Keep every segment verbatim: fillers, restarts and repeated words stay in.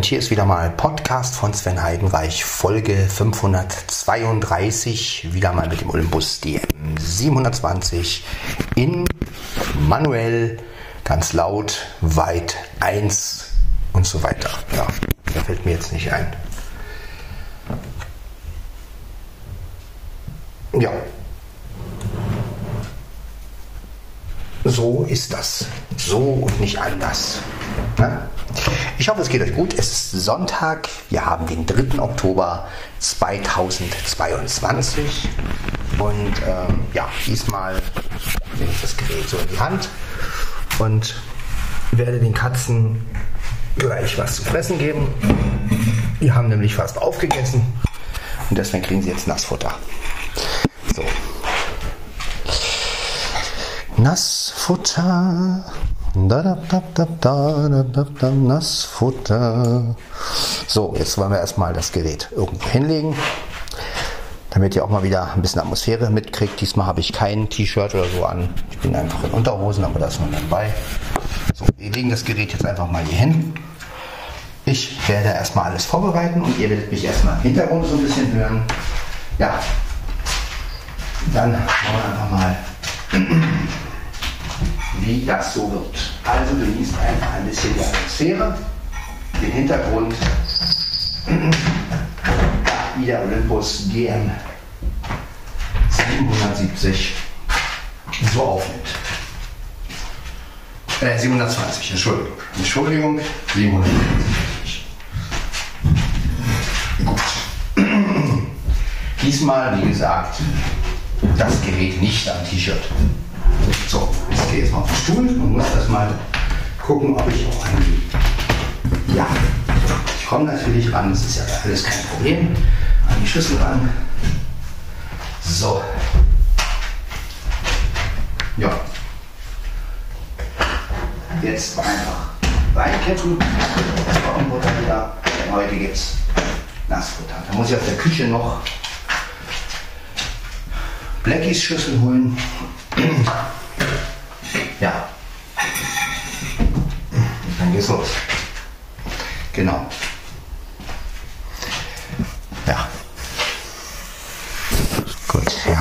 Und hier ist wieder mal Podcast von Sven Heidenreich, Folge fünfhundertzweiunddreißig, wieder mal mit dem Olympus D M siebenhundertzwanzig in manuell, ganz laut, weit eins und so weiter. Ja, da fällt mir jetzt nicht ein. Ja. So ist das. So und nicht anders. Ne? Ich hoffe, es geht euch gut. Es ist Sonntag. Wir haben den dritten Oktober zweitausendzweiundzwanzig. Und ähm, ja, diesmal nehme ich das Gerät so in die Hand und werde den Katzen gleich was zu fressen geben. Die haben nämlich fast aufgegessen und deswegen kriegen sie jetzt Nassfutter. So. Nassfutter. Da, da, da, da, da, da, da, Nassfutter. So, jetzt wollen wir erstmal das Gerät irgendwo hinlegen, damit ihr auch mal wieder ein bisschen Atmosphäre mitkriegt. Diesmal habe ich kein T-Shirt oder so an. Ich bin einfach in Unterhosen, aber das ist noch dabei. So, wir legen das Gerät jetzt einfach mal hier hin. Ich werde erstmal alles vorbereiten und ihr werdet mich erstmal im Hintergrund so ein bisschen hören. Ja, dann schauen wir einfach mal, wie das so wird. Also genießt einfach ein bisschen die Atmosphäre, den Hintergrund, wie der Olympus D M siebenhundertsiebzig so aufnimmt. Äh, siebenhundertzwanzig, Entschuldigung. Entschuldigung, siebenhundertsiebzig. Gut. Diesmal, wie gesagt, das Gerät nicht am T-Shirt. So, jetzt gehe ich jetzt mal auf den Stuhl und muss erstmal gucken, ob ich auch einen. Ja, ich komme natürlich ran, das ist ja alles kein Problem. An die Schüssel ran. So. Ja. Jetzt einfach reinkippen. Trockenfutter wieder. Denn heute gibt es Nassfutter. Da muss ich aus der Küche noch Blackies Schüssel holen. Ja. Dann geht's los. Genau. Ja. Gut, ja.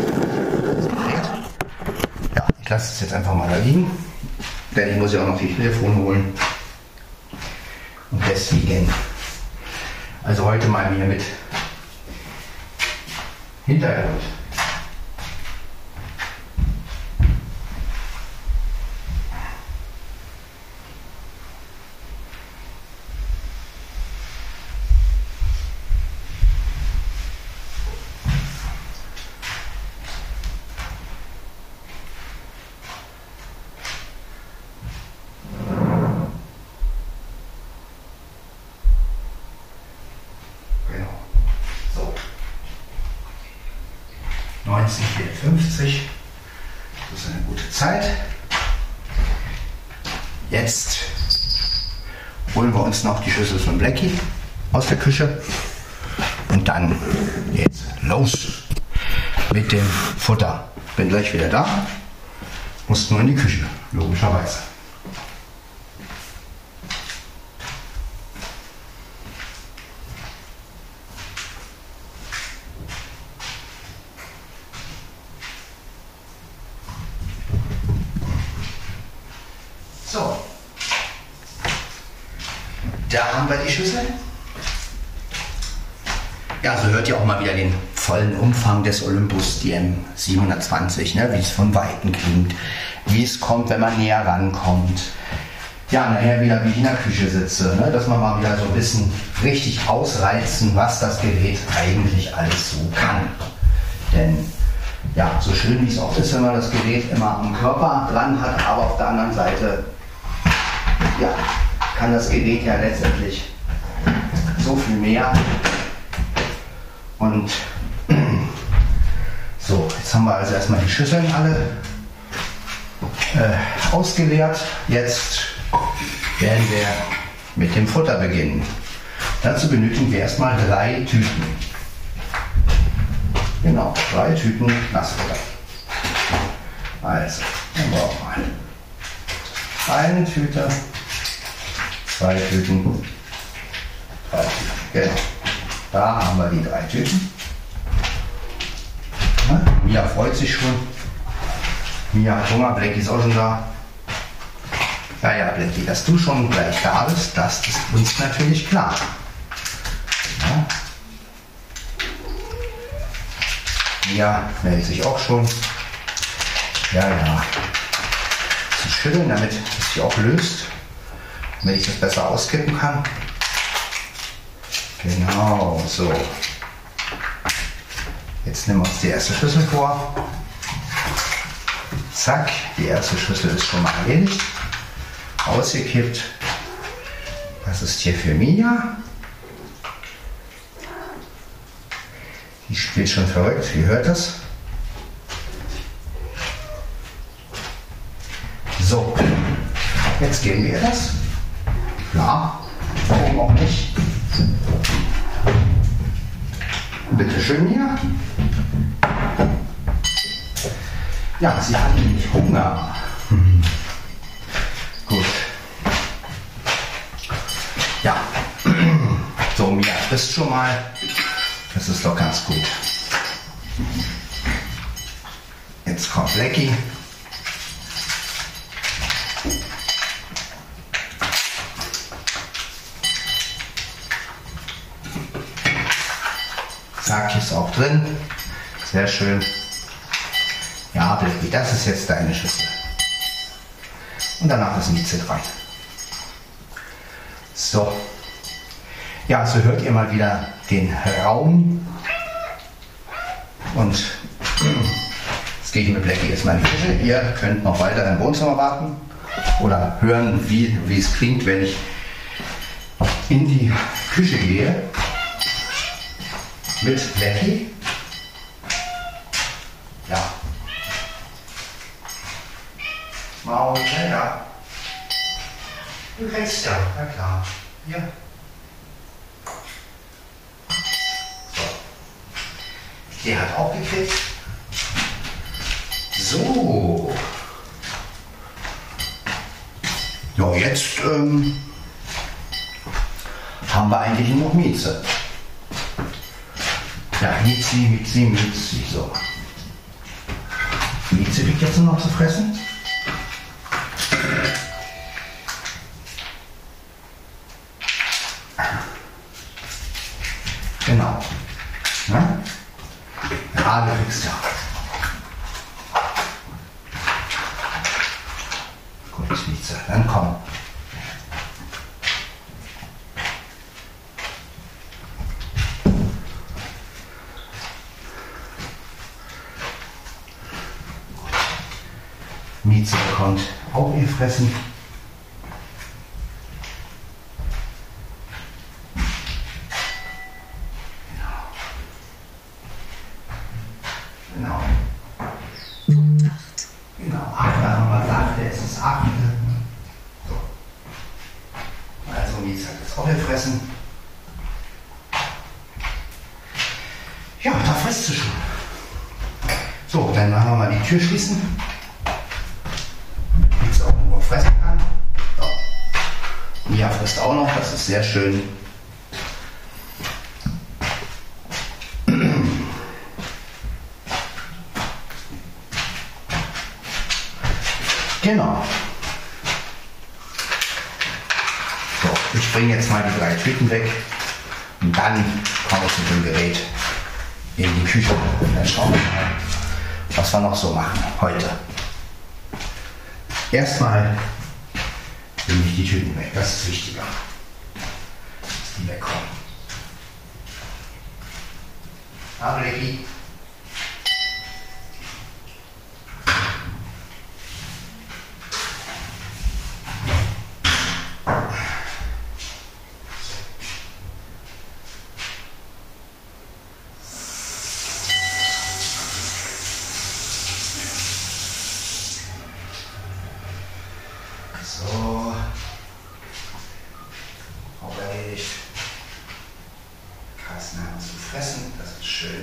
Ja, ich lasse es jetzt einfach mal da liegen. Denn ich muss ja auch noch die Telefone holen. Und deswegen. Also heute mal wieder mit Hintergrund. neunzehnhundertvierundfünfzig, das ist eine gute Zeit. Jetzt holen wir uns noch die Schüssel von Blackie aus der Küche und dann jetzt los mit dem Futter. Bin gleich wieder da, muss nur in die Küche, logischerweise. So, da haben wir die Schüssel. Ja, so hört ihr auch mal wieder den vollen Umfang des Olympus D M siebenhundertzwanzig, ne? Wie es von Weitem klingt, wie es kommt, wenn man näher rankommt. Ja, nachher wieder, wie ich in der Küche sitze, ne? Dass man mal wieder so ein bisschen richtig ausreizen, was das Gerät eigentlich alles so kann. Denn ja, so schön wie es auch ist, wenn man das Gerät immer am Körper dran hat, aber auf der anderen Seite ja, kann das Gerät ja letztendlich so viel mehr. Und so, jetzt haben wir also erstmal die Schüsseln alle äh, ausgeleert. Jetzt werden wir mit dem Futter beginnen. Dazu benötigen wir erstmal drei Tüten. Genau, drei Tüten Nassfutter. Also, dann brauchen wir eine Tüte, zwei Tüten Drei Tüten, genau. Da haben wir die drei Tüten. Ja, Mia freut sich schon. Mia hat Hunger, Blackie ist auch schon da. Ja, ja, Blackie, dass du schon gleich da bist, das ist uns natürlich klar. Ja. Mia meldet sich auch schon. Ja, ja. Zu schütteln, damit es sich auch löst, damit ich das besser auskippen kann. Genau, so. Jetzt nehmen wir uns die erste Schüssel vor. Zack, die erste Schüssel ist schon mal erledigt. Ausgekippt. Das ist hier für Mia. Die spielt schon verrückt, ihr hört das. So, jetzt geben wir das. Klar, warum auch nicht? Bitte schön hier. Ja, sie hat nämlich Hunger. Hm. Gut. Ja. So, Mia frisst schon mal. Das ist doch ganz gut. Jetzt kommt Blackie. Zack, ist auch drin. Sehr schön. Ja, Blackie, das ist jetzt deine Schüssel. Und danach das Mieze rein. So. Ja, so hört ihr mal wieder den Raum. Und jetzt gehe ich mit Blackie erstmal in die Küche. Ihr könnt noch weiter im Wohnzimmer warten oder hören, wie, wie es klingt, wenn ich in die Küche gehe mit Blackie. Ja. Maul, ja, ja. Du kennst ja, na klar. Ja. So. Der hat auch gekriegt. So. Ja, jetzt ähm, haben wir eigentlich noch Mieze. Ja, Miezi, Miezi, Miezi, so. Mieze liegt jetzt nur noch zu fressen. Genau. Ne? Ja, du kriegst ja. Gut, Mieze, dann komm. Mieze bekommt auch ihr Fressen. Genau. Genau, acht, da haben wir gesagt, es ist acht. So. Also Mieze hat jetzt auch ihr Fressen. Ja, da frisst sie schon. So, dann machen wir mal die Tür schließen. Fressen kann. So. Mia frisst auch noch, das ist sehr schön. Genau. So, ich bringe jetzt mal die drei Tüten weg und dann komme ich mit dem Gerät in die Küche. Dann schauen wir mal, was wir noch so machen heute. Erstmal nehme ich die Tüten weg, das ist wichtiger, dass die wegkommen. Ah, Blackie. So, auch erledigt. Carsten hat was zu fressen, das ist schön.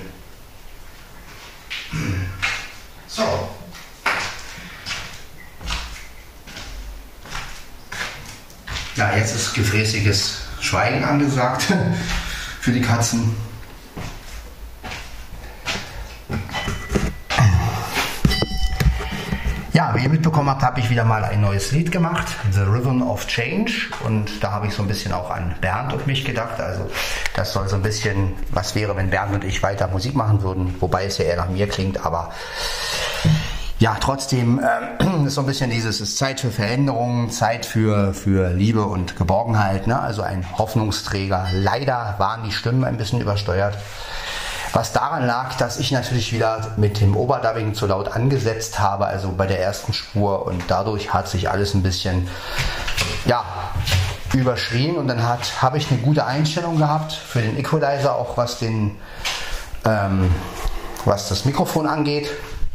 So. Ja, jetzt jetzt ist gefräßiges Schweigen angesagt für die Katzen. Ja, wie ihr mitbekommen habt, habe ich wieder mal ein neues Lied gemacht, The Rhythm of Change, und da habe ich so ein bisschen auch an Bernd und mich gedacht. Also das soll so ein bisschen, was wäre, wenn Bernd und ich weiter Musik machen würden, wobei es ja eher nach mir klingt, aber ja, trotzdem äh, ist so ein bisschen dieses, es ist Zeit für Veränderungen, Zeit für, für Liebe und Geborgenheit, ne? Also ein Hoffnungsträger. Leider waren die Stimmen ein bisschen übersteuert. Was daran lag, dass ich natürlich wieder mit dem Overdubbing zu laut angesetzt habe, also bei der ersten Spur, und dadurch hat sich alles ein bisschen, ja, überschrien, und dann hat, habe ich eine gute Einstellung gehabt für den Equalizer, auch was den, ähm, was das Mikrofon angeht.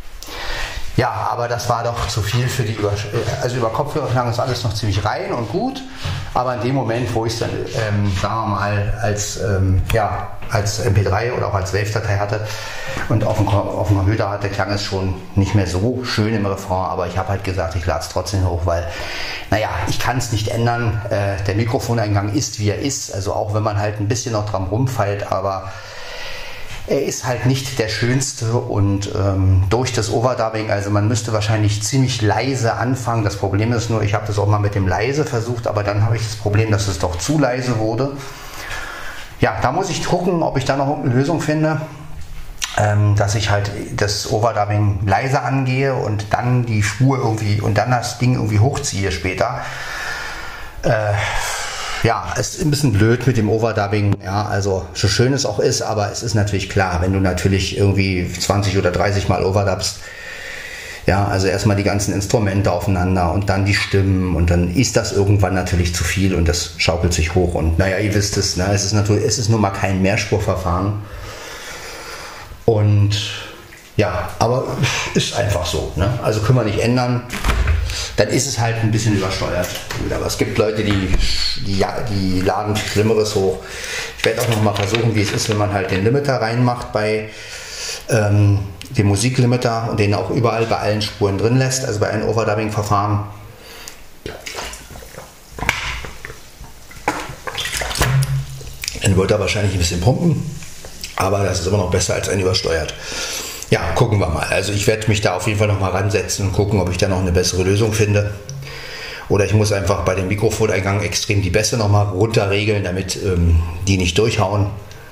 Ja, aber das war doch zu viel für die über also über Kopfhörer klang das alles noch ziemlich rein und gut, aber in dem Moment, wo ich es dann, ähm, sagen wir mal, als, ähm, ja, als M P drei oder auch als Wave-Datei hatte und auf dem, auf dem Computer hatte, klang es schon nicht mehr so schön im Refrain, aber ich habe halt gesagt, ich lade es trotzdem hoch, weil, naja, ich kann es nicht ändern, äh, der Mikrofoneingang ist, wie er ist, also auch wenn man halt ein bisschen noch dran rumfeilt, aber er ist halt nicht der schönste, und ähm, durch das Overdubbing, also man müsste wahrscheinlich ziemlich leise anfangen. Das Problem ist nur, ich habe das auch mal mit dem leise versucht, aber dann habe ich das Problem, dass es doch zu leise wurde. Ja, da muss ich gucken, ob ich da noch eine Lösung finde, ähm, dass ich halt das Overdubbing leise angehe und dann die Spur irgendwie und dann das Ding irgendwie hochziehe später. Äh, Ja, es ist ein bisschen blöd mit dem Overdubbing, ja, also so schön es auch ist, aber es ist natürlich klar, wenn du natürlich irgendwie zwanzig oder dreißig Mal overdubbst, ja, also erstmal die ganzen Instrumente aufeinander und dann die Stimmen, und dann ist das irgendwann natürlich zu viel und das schaukelt sich hoch, und naja, ihr wisst es, ne, es ist natürlich, es ist nun mal kein Mehrspurverfahren, und ja, aber ist einfach so, ne, also können wir nicht ändern. Dann ist es halt ein bisschen übersteuert. Aber es gibt Leute, die, die, ja, die laden Schlimmeres hoch. Ich werde auch noch mal versuchen, wie es ist, wenn man halt den Limiter reinmacht bei ähm, dem Musiklimiter und den auch überall bei allen Spuren drin lässt, also bei allen Overdubbing-Verfahren. Dann wird er wahrscheinlich ein bisschen pumpen, aber das ist immer noch besser als ein übersteuert. Ja, gucken wir mal. Also ich werde mich da auf jeden Fall noch mal ransetzen und gucken, ob ich da noch eine bessere Lösung finde. Oder ich muss einfach bei dem Mikrofoneingang extrem die Bässe noch mal runterregeln, damit ähm, die nicht durchhauen.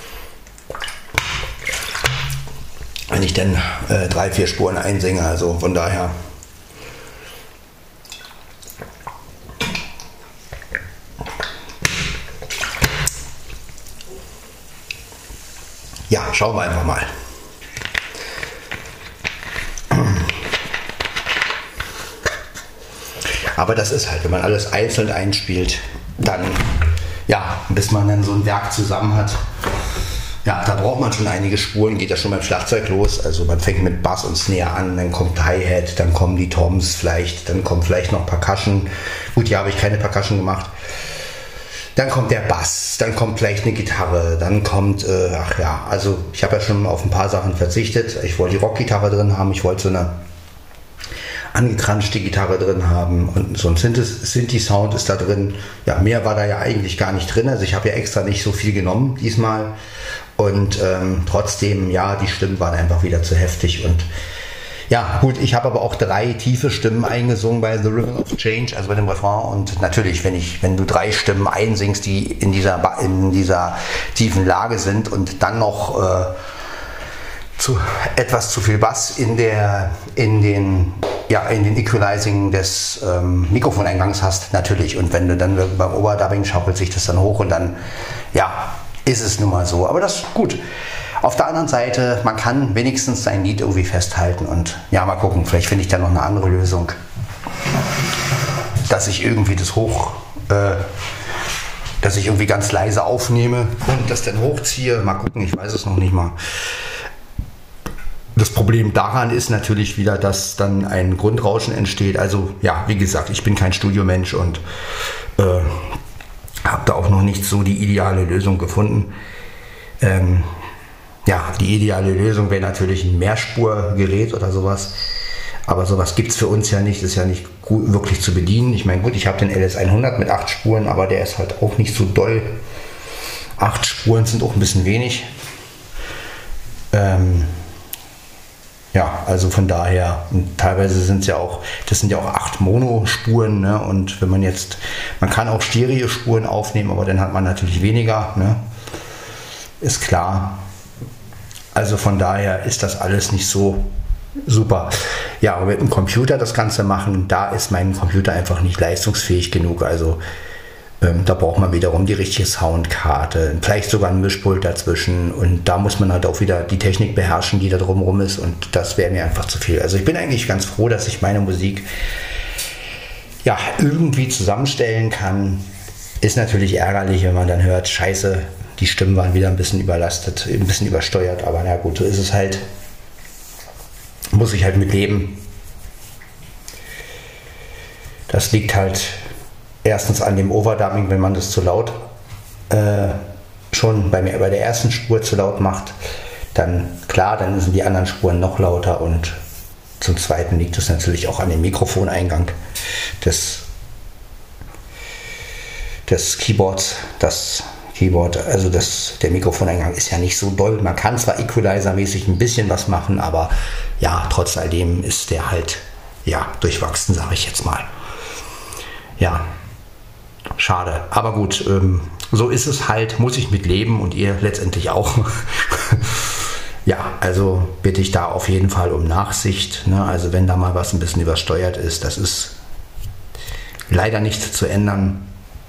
Wenn ich dann äh, drei, vier Spuren einsinge, also von daher. Ja, schauen wir einfach mal. Aber das ist halt, wenn man alles einzeln einspielt, dann, ja, bis man dann so ein Werk zusammen hat, ja, da braucht man schon einige Spuren, geht ja schon beim Schlagzeug los. Also man fängt mit Bass und Snare an, dann kommt Hi-Hat, dann kommen die Toms vielleicht, dann kommt vielleicht noch Percussion. Gut, hier habe ich keine Percussion gemacht. Dann kommt der Bass, dann kommt vielleicht eine Gitarre, dann kommt, äh, ach ja, also ich habe ja schon auf ein paar Sachen verzichtet. Ich wollte die Rockgitarre drin haben, ich wollte so eine angekranschte Gitarre drin haben und so ein Synthi-Sound ist da drin. Ja, mehr war da ja eigentlich gar nicht drin. Also ich habe ja extra nicht so viel genommen diesmal, und ähm, trotzdem, ja, die Stimmen waren einfach wieder zu heftig. Und ja, gut, ich habe aber auch drei tiefe Stimmen eingesungen bei The Rhythm of Change, also bei dem Refrain, und natürlich, wenn ich, wenn du drei Stimmen einsingst, die in dieser, in dieser tiefen Lage sind und dann noch äh, zu, etwas zu viel Bass in der, in den, ja, in den Equalizing des ähm, Mikrofoneingangs hast, natürlich. Und wenn du dann beim Overdubbing schaukelt sich das dann hoch, und dann, ja, ist es nun mal so. Aber das ist gut. Auf der anderen Seite, man kann wenigstens sein Lied irgendwie festhalten, und ja, mal gucken, vielleicht finde ich da noch eine andere Lösung, dass ich irgendwie das hoch, äh, dass ich irgendwie ganz leise aufnehme und das dann hochziehe. Mal gucken, ich weiß es noch nicht mal. Das Problem daran ist natürlich wieder, dass dann ein Grundrauschen entsteht. Also ja, wie gesagt, ich bin kein Studiomensch und äh, habe da auch noch nicht so die ideale Lösung gefunden. Ähm, ja, die ideale Lösung wäre natürlich ein Mehrspurgerät oder sowas. Aber sowas gibt es für uns ja nicht, ist ja nicht gut, wirklich zu bedienen. Ich meine, gut, ich habe den L S hundert mit acht Spuren, aber der ist halt auch nicht so doll. acht Spuren sind auch ein bisschen wenig. Ähm, ja, also von daher, teilweise sind es ja auch, das sind ja auch acht Mono-Spuren, ne? Und wenn man jetzt, man kann auch Stereo-Spuren aufnehmen, aber dann hat man natürlich weniger, ne? Ist klar. Also von daher ist das alles nicht so super. Ja, aber mit dem Computer das Ganze machen, da ist mein Computer einfach nicht leistungsfähig genug. Also ähm, da braucht man wiederum die richtige Soundkarte, vielleicht sogar ein Mischpult dazwischen, und da muss man halt auch wieder die Technik beherrschen, die da drumherum ist, und das wäre mir einfach zu viel. Also ich bin eigentlich ganz froh, dass ich meine Musik ja irgendwie zusammenstellen kann. Ist natürlich ärgerlich, wenn man dann hört, scheiße, die Stimmen waren wieder ein bisschen überlastet, ein bisschen übersteuert, aber na gut, so ist es halt. Muss ich halt mit leben. Das liegt halt erstens an dem Overdubbing, wenn man das zu laut äh, schon bei, mir, bei der ersten Spur zu laut macht, dann klar, dann sind die anderen Spuren noch lauter, und zum Zweiten liegt es natürlich auch an dem Mikrofoneingang des, des Keyboards. Das Keyboard, also das, der Mikrofoneingang ist ja nicht so doll. Man kann zwar Equalizer-mäßig ein bisschen was machen, aber ja, trotz alledem ist der halt ja durchwachsen, sage ich jetzt mal. Ja, schade. Aber gut, ähm, so ist es halt, muss ich mit leben, und ihr letztendlich auch. Ja, also bitte ich da auf jeden Fall um Nachsicht. Ne? Also wenn da mal was ein bisschen übersteuert ist, das ist leider nicht zu ändern.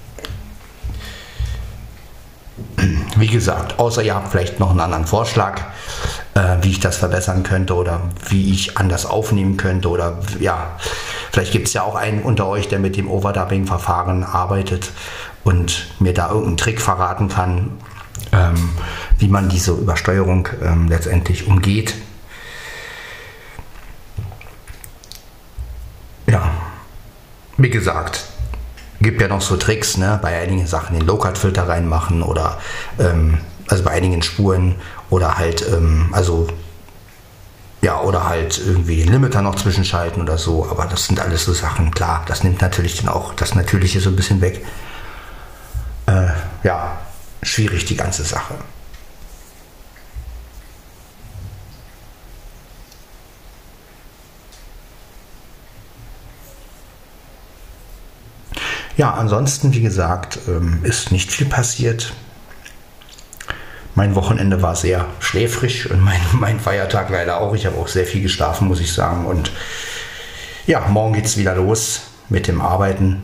Wie gesagt, außer ihr habt vielleicht noch einen anderen Vorschlag, äh, wie ich das verbessern könnte oder wie ich anders aufnehmen könnte, oder ja, vielleicht gibt es ja auch einen unter euch, der mit dem Overdubbing-Verfahren arbeitet und mir da irgendeinen Trick verraten kann, ähm, wie man diese Übersteuerung ähm, letztendlich umgeht. Ja, wie gesagt, gibt ja noch so Tricks, ne? Bei einigen Sachen den Low-Cut-Filter reinmachen oder ähm, also bei einigen Spuren, oder halt ähm, also ja, oder halt irgendwie den Limiter noch zwischenschalten oder so, aber das sind alles so Sachen, klar, das nimmt natürlich dann auch das Natürliche so ein bisschen weg. Äh, ja, schwierig die ganze Sache. Ja, ansonsten, wie gesagt, ist nicht viel passiert. Mein Wochenende war sehr schläfrig und mein, mein Feiertag leider auch. Ich habe auch sehr viel geschlafen, muss ich sagen. Und ja, morgen geht es wieder los mit dem Arbeiten.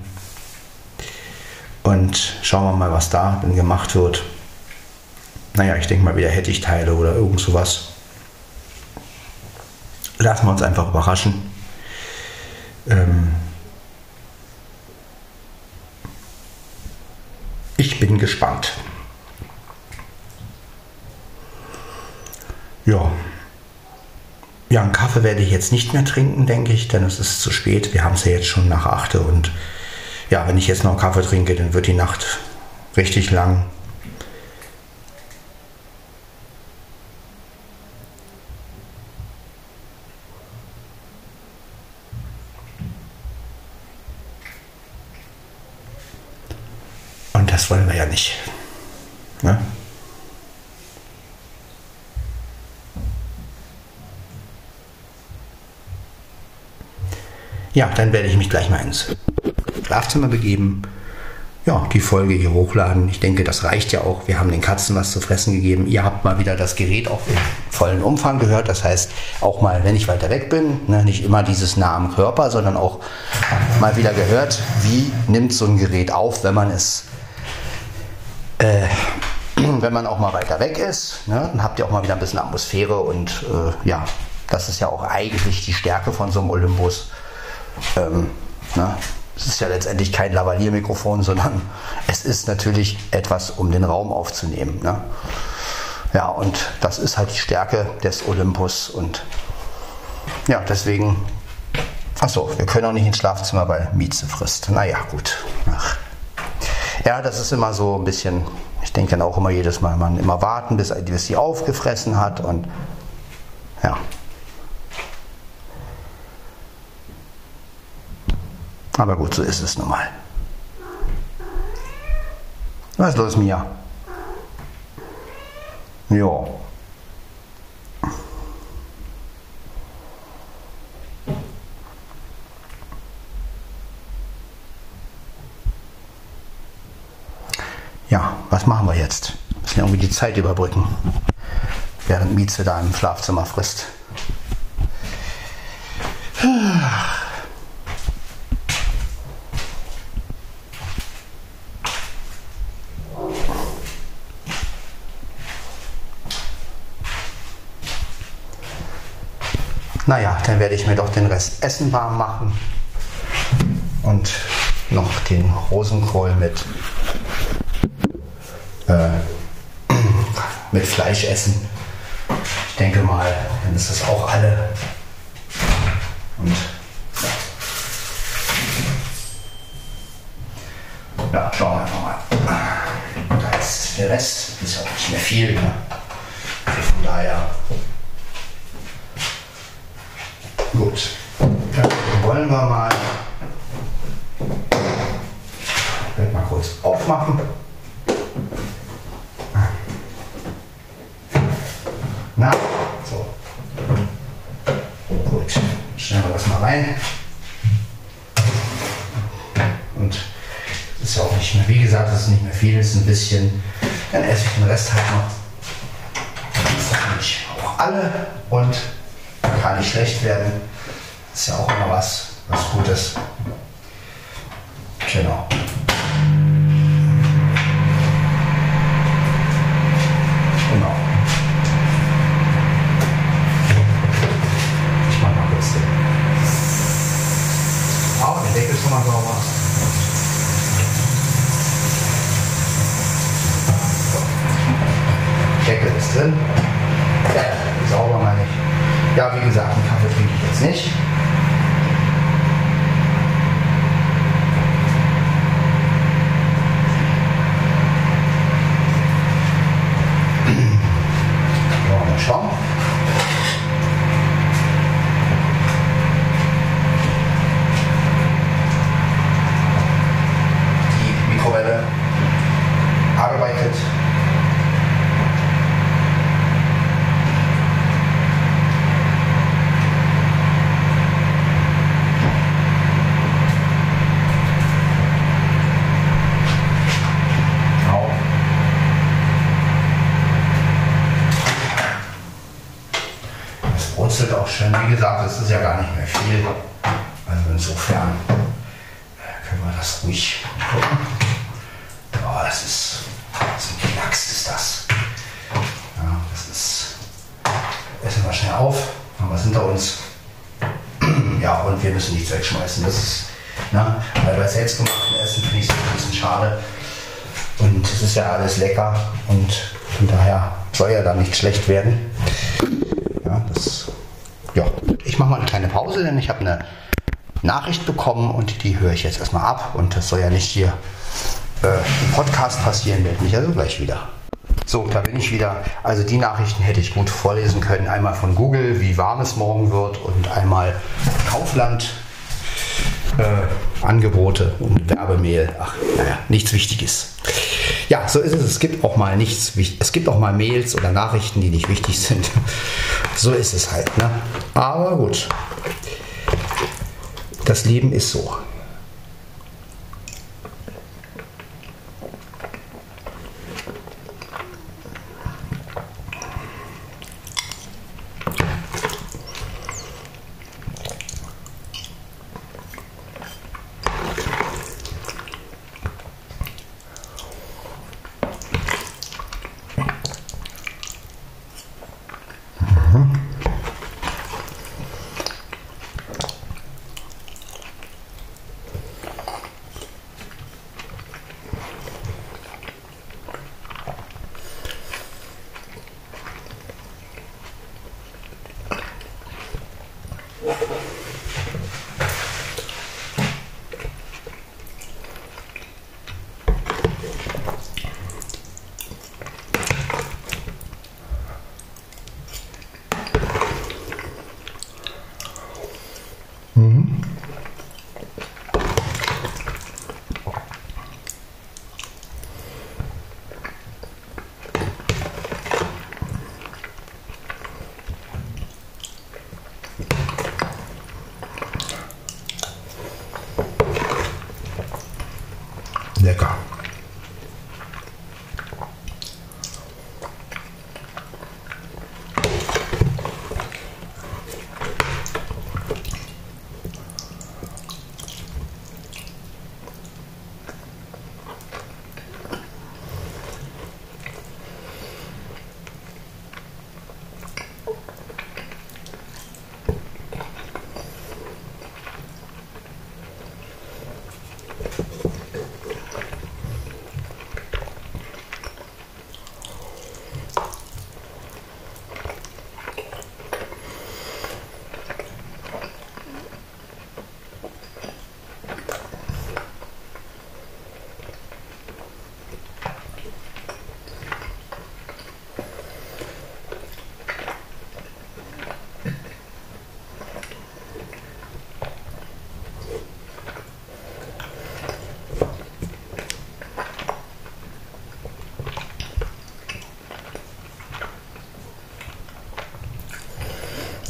Und schauen wir mal, was da dann gemacht wird. Naja, ich denke mal wieder Hettich-Teile oder irgend sowas. Lassen wir uns einfach überraschen. Ähm, Ich bin gespannt. Ja. Ja, einen Kaffee werde ich jetzt nicht mehr trinken, denke ich, denn es ist zu spät. Wir haben es ja jetzt schon nach acht, und ja, wenn ich jetzt noch einen Kaffee trinke, dann wird die Nacht richtig lang. Und das wollen wir ja nicht. Ne? Ja, dann werde ich mich gleich mal ins Schlafzimmer begeben. Ja, die Folge hier hochladen. Ich denke, das reicht ja auch. Wir haben den Katzen was zu fressen gegeben. Ihr habt mal wieder das Gerät auch im vollen Umfang gehört. Das heißt, auch mal, wenn ich weiter weg bin, ne, nicht immer dieses nah am Körper, sondern auch mal wieder gehört, wie nimmt so ein Gerät auf, wenn man es Äh, wenn man auch mal weiter weg ist, ne, dann habt ihr auch mal wieder ein bisschen Atmosphäre, und äh, ja, das ist ja auch eigentlich die Stärke von so einem Olympus. Ähm, ne, es ist ja letztendlich kein Lavalier-Mikrofon, sondern es ist natürlich etwas, um den Raum aufzunehmen. Ne? Ja, und das ist halt die Stärke des Olympus, und ja, deswegen, achso, wir können auch nicht ins Schlafzimmer, weil Mieze frisst. Naja, gut. Ach. Ja, das ist immer so ein bisschen, ich denke dann auch immer jedes Mal, man immer warten, bis, bis sie aufgefressen hat, und ja. Aber gut, so ist es nun mal. Was ist los, Mia? Jo. Ja, was machen wir jetzt? Wir müssen irgendwie die Zeit überbrücken, während Mieze da im Schlafzimmer frisst. Naja, dann werde ich mir doch den Rest Essen warm machen und noch den Rosenkohl mit, äh, mit Fleisch essen. Ich denke mal, dann ist das auch alle. Und ja, schauen wir einfach mal. Da ist der Rest, das ist ja auch nicht mehr viel. Ne? Also von daher. Gut, dann wollen wir mal, ich werde mal kurz aufmachen. Na, so. Gut, stellen wir das mal rein. Und das ist ja auch nicht mehr, wie gesagt, das ist nicht mehr viel, das ist ein bisschen. Dann esse ich den Rest halt noch. Das ist nämlich auch alle und kann nicht schlecht werden. Ist ja auch immer was, was Gutes. Genau. Genau. Ich mach mal kurz den. Oh, der Deckel ist schon mal sauber. Deckel ist drin. Ja, sauber meine ich. Ja, wie gesagt, einen Kaffee trinke ich jetzt nicht. So, mal schauen. Die Mikrowelle arbeitet. Auch schön. Wie gesagt, es ist ja gar nicht mehr viel. Also insofern können wir das ruhig gucken. Oh, das ist, so ein Knacks ist das. Ja, das ist. Essen wir schnell auf, haben wir es hinter uns. Ja, und wir müssen nichts wegschmeißen. Das ist, ne, weil bei selbstgemachtem Essen finde ich es ein bisschen schade. Und es ist ja alles lecker und von daher soll ja da nicht schlecht werden. Ja, das. Ja, ich mache mal eine kleine Pause, denn ich habe eine Nachricht bekommen und die höre ich jetzt erstmal ab. Und das soll ja nicht hier äh, im Podcast passieren, melde mich also gleich wieder. So, da bin ich wieder. Also die Nachrichten hätte ich gut vorlesen können. Einmal von Google, wie warm es morgen wird, und einmal Kaufland, äh, Angebote und Werbemail. Ach, naja, nichts Wichtiges. Ja, so ist es. Es gibt auch mal nichts. Es gibt auch mal Mails oder Nachrichten, die nicht wichtig sind. So ist es halt, ne? Aber gut. Das Leben ist so.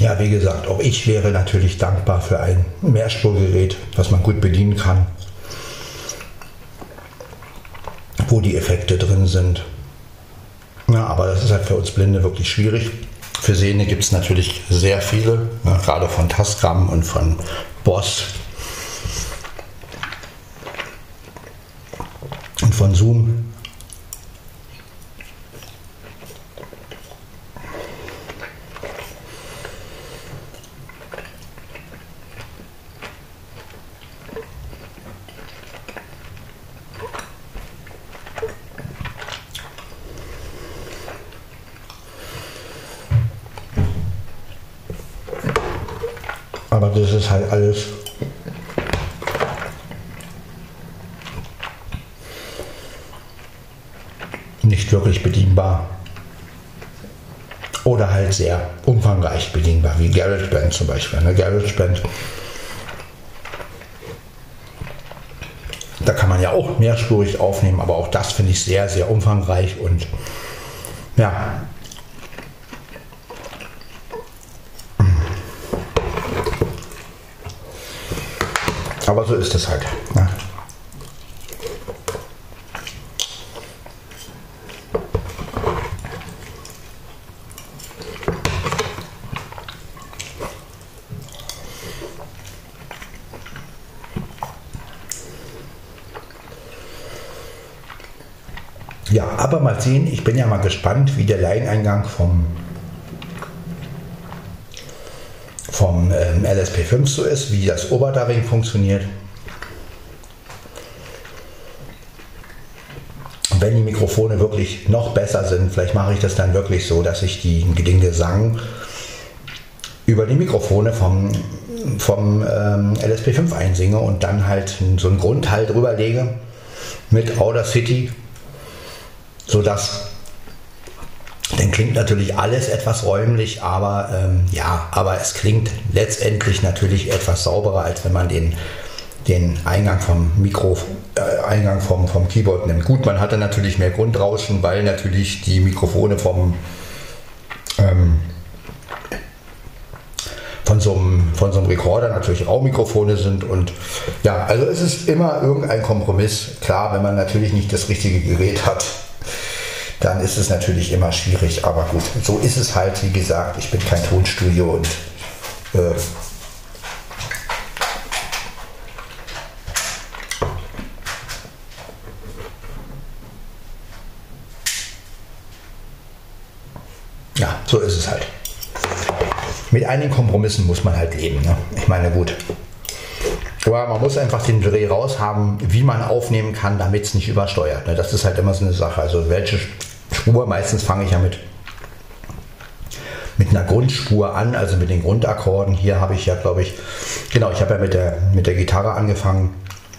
Ja, wie gesagt, auch ich wäre natürlich dankbar für ein Mehrspurgerät, was man gut bedienen kann, wo die Effekte drin sind. Ja, aber das ist halt für uns Blinde wirklich schwierig. Für Sehende gibt es natürlich sehr viele, ne, gerade von Tascam und von Boss und von Zoom. Aber das ist halt alles nicht wirklich bedienbar oder halt sehr umfangreich bedienbar, wie GarageBand zum Beispiel. Ne? GarageBand, da kann man ja auch mehrspurig aufnehmen, aber auch das finde ich sehr, sehr umfangreich und ja. Aber so ist es halt. Ne? Ja, aber mal sehen, ich bin ja mal gespannt, wie der Line-Eingang vom, vom ähm, L S P fünf so ist, wie das Overdubbing funktioniert. Und wenn die Mikrofone wirklich noch besser sind, vielleicht mache ich das dann wirklich so, dass ich die, den Gesang über die Mikrofone vom, vom ähm, L S P fünf einsinge und dann halt so einen Grundteil drüber lege mit Audacity, sodass, dann klingt natürlich alles etwas räumlich, aber ähm, ja, aber es klingt letztendlich natürlich etwas sauberer, als wenn man den, den Eingang vom Mikro, äh, Eingang vom, vom Keyboard nimmt. Gut, man hat dann natürlich mehr Grundrauschen, weil natürlich die Mikrofone vom ähm, von so einem, von so einem Rekorder natürlich Raummikrofone sind und ja, also es ist immer irgendein Kompromiss. Klar, wenn man natürlich nicht das richtige Gerät hat, dann ist es natürlich immer schwierig, aber gut, so ist es halt, wie gesagt, ich bin kein Tonstudio und äh, ja, so ist es halt. Mit einigen Kompromissen muss man halt leben, ne? Ich meine, gut. Aber man muss einfach den Dreh raus haben, wie man aufnehmen kann, damit es nicht übersteuert. Ne? Das ist halt immer so eine Sache. Also welche Spur, meistens fange ich ja mit, mit einer Grundspur an, also mit den Grundakkorden. Hier habe ich ja, glaube ich, genau, ich habe ja mit der, mit der Gitarre angefangen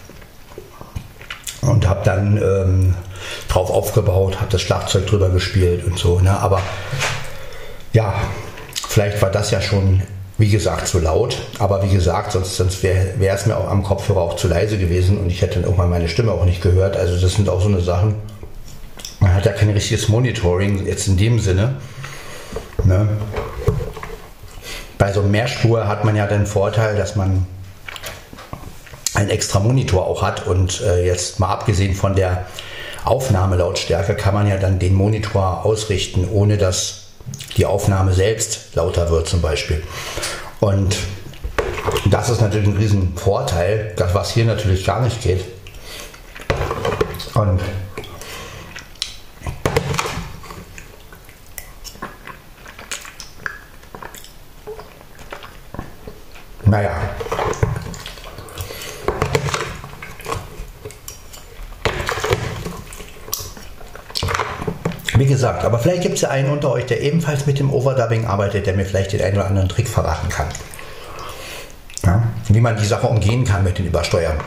und habe dann ähm, drauf aufgebaut, habe das Schlagzeug drüber gespielt und so. Ne? Aber ja, vielleicht war das ja schon, wie gesagt, zu laut, aber wie gesagt, sonst, sonst wäre wär es mir auch am Kopfhörer auch zu leise gewesen und ich hätte dann irgendwann meine Stimme auch nicht gehört. Also das sind auch so eine Sachen, man hat ja kein richtiges Monitoring jetzt in dem Sinne. Ne? Bei so einem Mehrspur hat man ja den Vorteil, dass man einen extra Monitor auch hat und äh, jetzt mal abgesehen von der Aufnahmelautstärke kann man ja dann den Monitor ausrichten, ohne dass die Aufnahme selbst lauter wird zum Beispiel. Und das ist natürlich ein riesen Vorteil, das was hier natürlich gar nicht geht. Und naja. Wie gesagt, aber vielleicht gibt es ja einen unter euch, der ebenfalls mit dem Overdubbing arbeitet, der mir vielleicht den einen oder anderen Trick verraten kann. Ja, wie man die Sache umgehen kann mit den Übersteuern.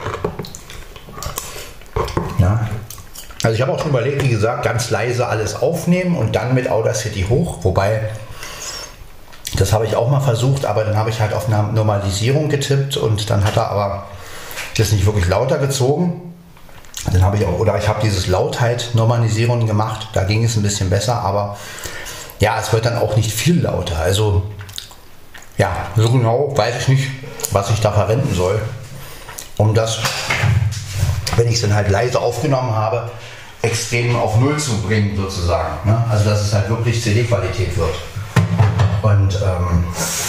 Ja. Also ich habe auch schon überlegt, wie gesagt, ganz leise alles aufnehmen und dann mit Audacity hoch, wobei das habe ich auch mal versucht, aber dann habe ich halt auf eine Normalisierung getippt und dann hat er aber das nicht wirklich lauter gezogen. Dann habe ich auch, oder ich habe dieses Lautheit-Normalisierung gemacht, da ging es ein bisschen besser, aber ja, es wird dann auch nicht viel lauter. Also ja, so genau weiß ich nicht, was ich da verwenden soll, um das, wenn ich es dann halt leise aufgenommen habe, extrem auf Null zu bringen sozusagen. Ne? Also dass es halt wirklich C D-Qualität wird. Und, ähm,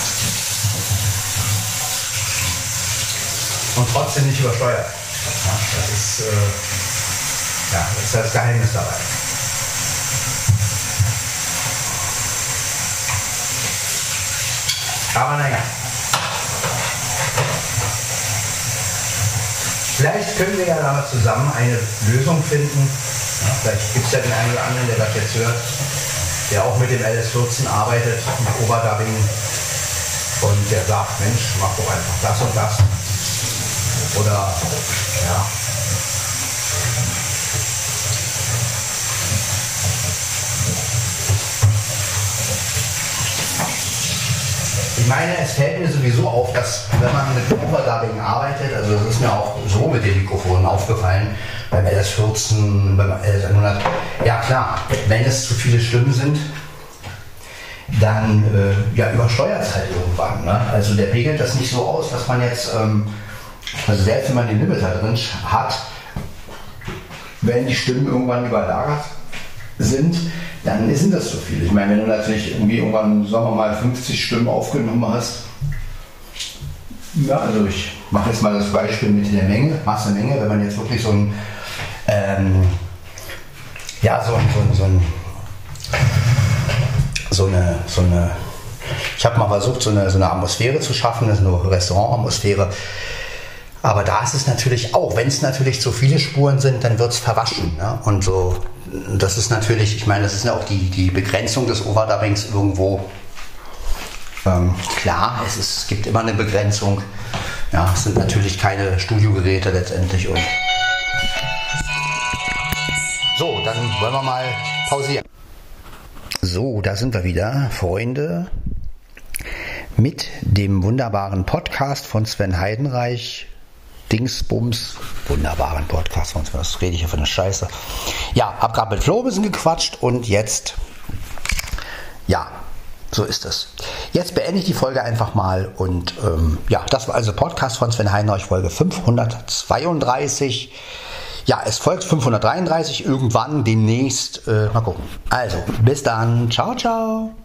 und trotzdem nicht übersteuert. Ja, das ist, äh, ja, das ist das Geheimnis dabei. Aber naja. Vielleicht können wir ja da zusammen eine Lösung finden. Ja, vielleicht gibt es ja den einen oder anderen, der das jetzt hört, der auch mit dem L S vierzehn arbeitet, mit Overdubbing, und der sagt, Mensch, mach doch einfach das und das. Oder, ja. Ich meine, es fällt mir sowieso auf, dass wenn man mit Overdubbing arbeitet, also das ist mir auch so mit den Mikrofonen aufgefallen, beim L S vierzehn, beim L S hundert, ja klar, wenn es zu viele Stimmen sind, dann äh, ja, übersteuert es halt irgendwann. Ne? Also der pegelt das nicht so aus, dass man jetzt, ähm, also selbst wenn man den Limiter drin hat, wenn die Stimmen irgendwann überlagert sind, dann sind das so viele. Ich meine, wenn du natürlich irgendwie irgendwann, sagen wir mal, fünfzig Stimmen aufgenommen hast, ja, also ich mache jetzt mal das Beispiel mit der Menge, Masse Menge, wenn man jetzt wirklich so ein, ähm, ja, so ein, so ein, so ein, so eine, so eine, ich habe mal versucht, so eine, so eine Atmosphäre zu schaffen, das ist eine Restaurantatmosphäre. Aber da ist es natürlich auch, wenn es natürlich zu viele Spuren sind, dann wird es verwaschen. Ne? Und so, das ist natürlich, ich meine, das ist ja auch die, die Begrenzung des Overdubbings irgendwo. Ähm, klar, es, ist, es gibt immer eine Begrenzung. Ja, es sind natürlich keine Studiogeräte letztendlich. Und so, dann wollen wir mal pausieren. So, da sind wir wieder, Freunde, mit dem wunderbaren Podcast von Sven Heidenreich. Dingsbums, wunderbaren Podcast, sonst was rede ich ja für eine Scheiße. Ja, hab gerade mit Flo ein bisschen gequatscht und jetzt, ja, so ist es. Jetzt beende ich die Folge einfach mal und ähm, ja, das war also Podcast von Sven Heidenreich, Folge fünfhundertzweiunddreißig. Ja, es folgt fünfhundertdreiunddreißig irgendwann demnächst. Äh, mal gucken. Also, bis dann. Ciao, ciao.